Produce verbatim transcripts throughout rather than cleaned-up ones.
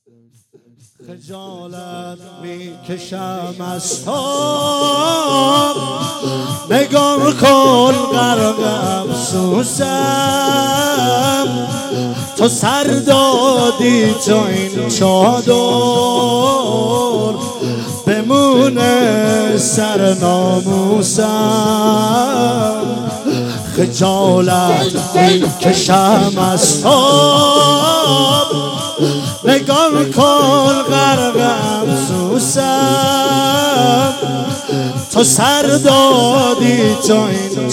خجالت میکشم از تو، نگاه کن غرق افسوسم. تو سر دادی تو این چادر، بمونه سر ناموسم. خجالت میکشم از تو، نگاه کن غرق افسوسم. تو سر دادی تو این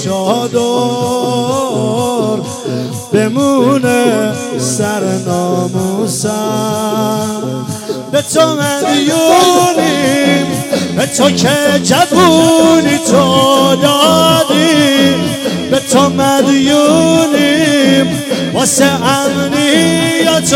چادر، بمونه سر ناموسم. به تو مدیونیم، به تو که جوونی تو دادی. به تو مدیونیم واسه امنیت و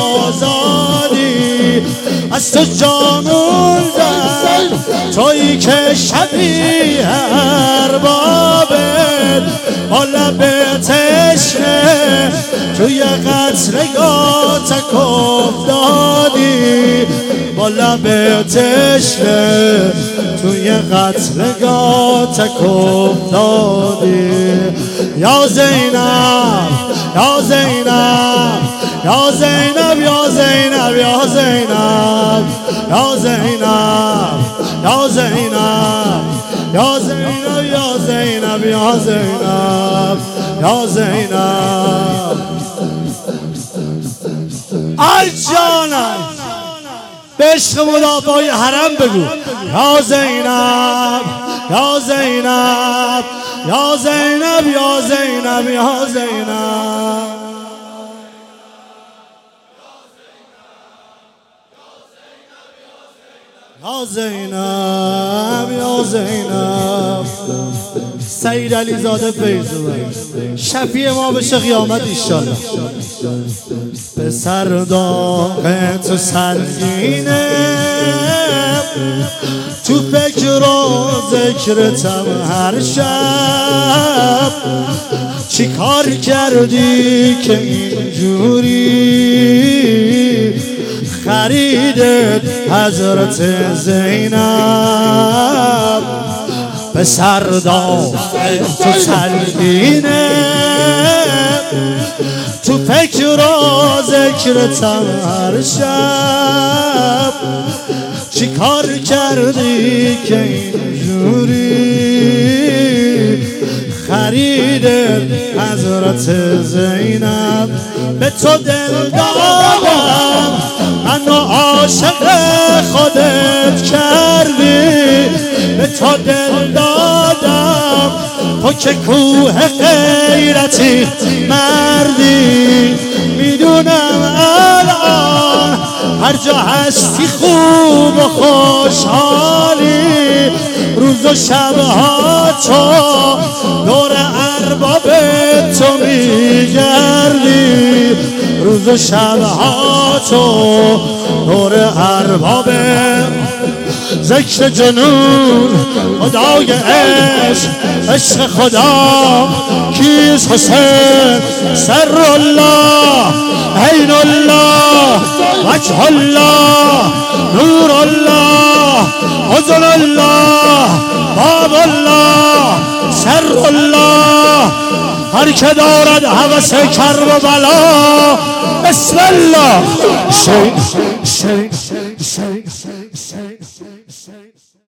آزادی. از تو جا موندن تویی که شبیه اربابت، با لب تشنه توی قتلگاه تک افتادی. با لب تشنه توی قتلگاه تک افتادی. یا زینب یا زینب یا زینب یا زینب یا زینب یا زینب یا زینب یا زینب یا زینب یا زینب یا زینب. ای جانم به عشق مدافعای حرم بگو یا زینب یا زینب یا زینب یا زینب یا زینب. یا زینب یا زینب. سید علیزاده فیض‌آباد شفیع ما بشه قیامت ایشالله. به سر داغ تو سنگینه، تو فکر و ذکرتم هر شب. چی کار کردی که اینجوری خریدت حضرت زینب؟ به سر داغ تو سنگینه، تو فکر و ذکرتم هر شب. چی کار کردی که اینجوری خریدت حضرت زینب؟ به تو دل دادم منو عاشق خودت کردی. به تو دل دادم تو که کوه غیرتی مردی. میدونم الان هر جا هستی خوب و خوشحالی. روز و شبها تو دور ارباب تو میگردی. روز و شبها تو دور ارباب ذکر جنون خدای عشق. عشق خدا کیست؟ حسین سر الله عین الله وجه الله نور الله اذن الله باب الله سر الله. هر که دارد هوس کرب و بلا بسم الله. شیخ شیخ شیخ شیخ شیخ